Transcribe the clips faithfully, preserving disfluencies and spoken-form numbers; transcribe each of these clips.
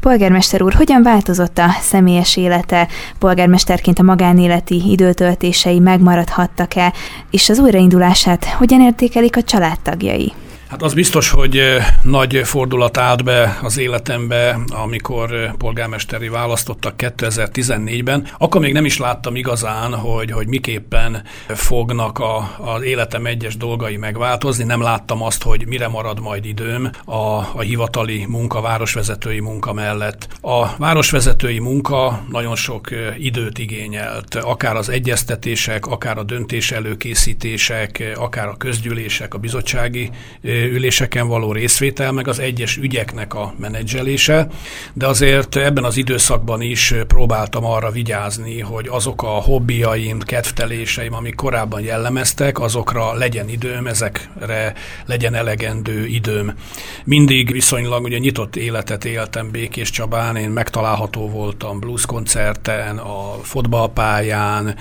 Polgármester úr, hogyan változott a személyes élete? Polgármesterként a magánéleti időtöltései megmaradhattak-e, és az újraindulását hogyan értékelik a családtagjai? Hát az biztos, hogy nagy fordulat állt be az életembe, amikor polgármesteri választottak kétezer-tizennégyben. Akkor még nem is láttam igazán, hogy, hogy miképpen fognak a, az életem egyes dolgai megváltozni. Nem láttam azt, hogy mire marad majd időm a, a hivatali munka, városvezetői munka mellett. A városvezetői munka nagyon sok időt igényelt, akár az egyeztetések, akár a döntés előkészítések, akár a közgyűlések, a bizottsági üléseken való részvétel, meg az egyes ügyeknek a menedzselése, de azért ebben az időszakban is próbáltam arra vigyázni, hogy azok a hobbiaim, kedvteléseim, amik korábban jellemeztek, azokra legyen időm, ezekre legyen elegendő időm. Mindig viszonylag ugye nyitott életet éltem Békés Csabán, én megtalálható voltam blueskoncerten, a fotballpályán,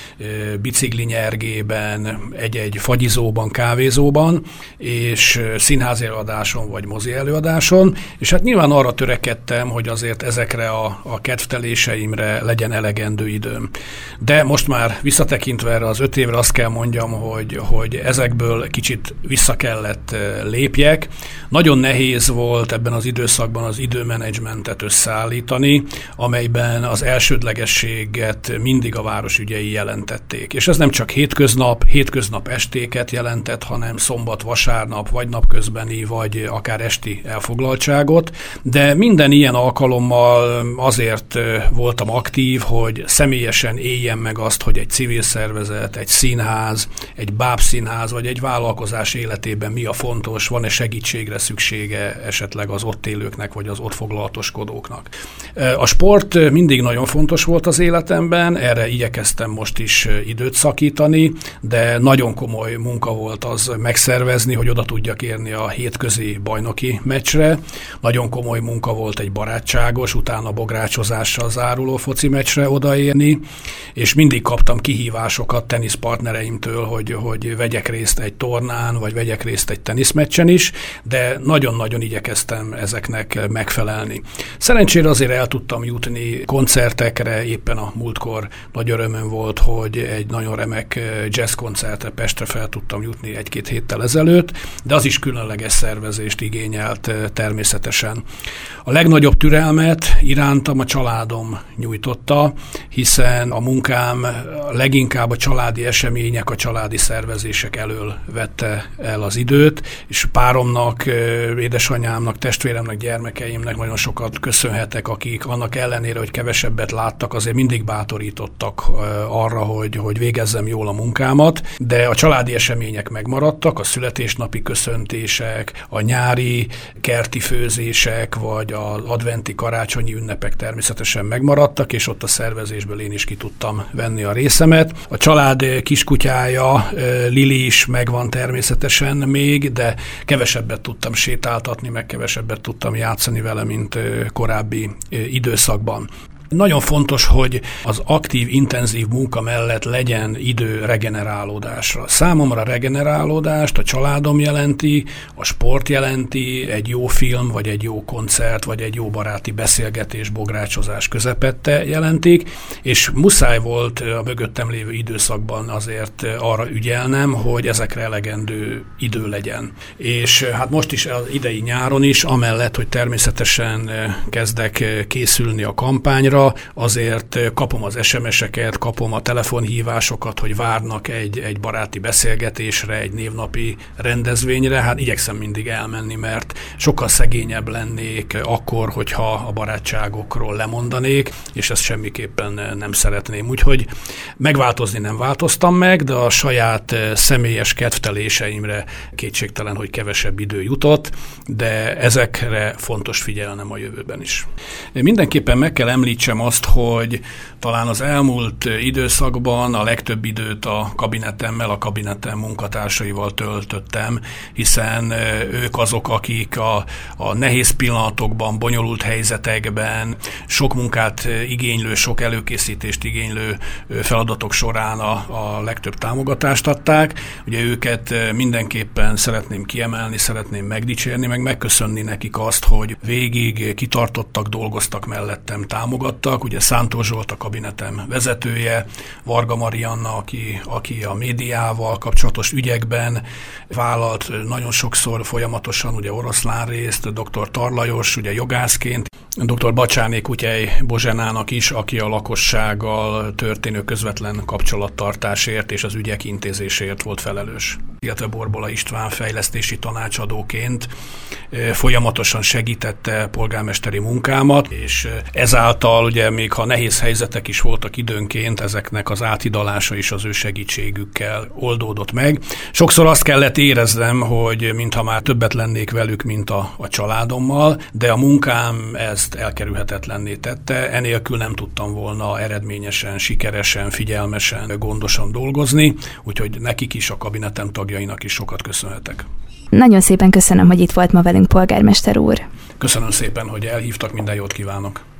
biciklinyergében, egy-egy fagyizóban, kávézóban, és színházi előadáson vagy mozi előadáson, és hát nyilván arra törekedtem, hogy azért ezekre a, a kedvteléseimre legyen elegendő időm. De most már visszatekintve erre az öt évre azt kell mondjam, hogy, hogy ezekből kicsit vissza kellett lépjek. Nagyon nehéz volt ebben az időszakban az időmenedzsmentet összeállítani, amelyben az elsődlegességet mindig a város ügyei jelentették. És ez nem csak hétköznap, hétköznap estéket jelentett, hanem szombat, vasárnap, vagy napközbeni, vagy akár esti elfoglaltságot, de minden ilyen alkalommal azért voltam aktív, hogy személyesen éljem meg azt, hogy egy civil szervezet, egy színház, egy bábszínház, vagy egy vállalkozás életében mi a fontos, van-e segítségre szüksége esetleg az ott élőknek, vagy az ott foglalatoskodóknak. A sport mindig nagyon fontos volt az életemben, erre igyekeztem most is időt szakítani, de nagyon komoly munka volt az megszervezni, hogy oda tudjak érni a hétközi bajnoki meccsre. Nagyon komoly munka volt egy barátságos, utána bográcsozással záruló foci meccsre odaérni, és mindig kaptam kihívásokat teniszpartnereimtől, hogy, hogy vegyek részt egy tornán, vagy vegyek részt egy teniszmeccsen is, de nagyon-nagyon igyekeztem ezeknek megfelelni. Szerencsére azért el tudtam jutni koncertekre, éppen a múltkor nagy örömöm volt, hogy egy nagyon remek jazzkoncertre Pestre fel tudtam jutni egy-két héttel ezelőtt, de az is különleges szervezést igényelt természetesen. A legnagyobb türelmet irántam a családom nyújtotta, hiszen a munkám leginkább a családi események, a családi szervezések elől vette el az időt, és páromnak, édesanyámnak, testvéremnek, gyermekeimnek nagyon sokat köszönhetek, akik annak ellenére, hogy kevesebbet láttak, azért mindig bátorítottak arra, hogy, hogy végezzem jól a munkámat, de a családi események megmaradtak, a születésnapi köszöntések, a nyári kerti főzések, vagy az adventi karácsonyi ünnepek természetesen megmaradtak, és ott a szervezésből én is ki tudtam venni a részemet. A család kiskutyája, Lili is megvan természetesen még, de kevesebbet tudtam sétáltatni, meg kevesebbet tudtam játszani vele, mint korábbi időszakban. Nagyon fontos, hogy az aktív, intenzív munka mellett legyen idő regenerálódásra. Számomra a regenerálódást a családom jelenti, a sport jelenti, egy jó film, vagy egy jó koncert, vagy egy jó baráti beszélgetés, bográcsozás közepette jelentik, és muszáj volt a mögöttem lévő időszakban azért arra ügyelnem, hogy ezekre elegendő idő legyen. És hát most is az idei nyáron is, amellett, hogy természetesen kezdek készülni a kampányra, azért kapom az es em es-eket, kapom a telefonhívásokat, hogy várnak egy, egy baráti beszélgetésre, egy névnapi rendezvényre. Hát igyekszem mindig elmenni, mert sokkal szegényebb lennék akkor, hogyha a barátságokról lemondanék, és ezt semmiképpen nem szeretném. Úgyhogy megváltozni nem változtam meg, de a saját személyes kedvteléseimre kétségtelen, hogy kevesebb idő jutott, de ezekre fontos figyelnem a jövőben is. Mindenképpen meg kell említsem érzésem azt, hogy talán az elmúlt időszakban a legtöbb időt a kabinetemmel, a kabinetem munkatársaival töltöttem, hiszen ők azok, akik a, a nehéz pillanatokban, bonyolult helyzetekben, sok munkát igénylő, sok előkészítést igénylő feladatok során a, a legtöbb támogatást adták. Ugye őket mindenképpen szeretném kiemelni, szeretném megdicsérni, meg megköszönni nekik azt, hogy végig kitartottak, dolgoztak mellettem, támogattak. Ugye Szántó Zsolt a kabinetem vezetője, Varga Marianna, aki, aki a médiával kapcsolatos ügyekben vállalt nagyon sokszor folyamatosan ugye oroszlán részt, dr. Tarlajos, ugye jogászként, dr. Bacsáné Kutyej Bozsenának is, aki a lakossággal történő közvetlen kapcsolattartásért és az ügyek intézéséért volt felelős. Illetve Borbola István fejlesztési tanácsadóként folyamatosan segítette polgármesteri munkámat, és ezáltal ugye még ha nehéz helyzetek is voltak időnként, ezeknek az áthidalása is az ő segítségükkel oldódott meg. Sokszor azt kellett éreznem, hogy mintha már többet lennék velük, mint a, a családommal, de a munkám ezt elkerülhetetlenné tette, enélkül nem tudtam volna eredményesen, sikeresen, figyelmesen, gondosan dolgozni, úgyhogy nekik is, a kabinetem tagjainak is sokat köszönhetek. Nagyon szépen köszönöm, hogy itt volt ma velünk, polgármester úr. Köszönöm szépen, hogy elhívtak, minden jót kívánok.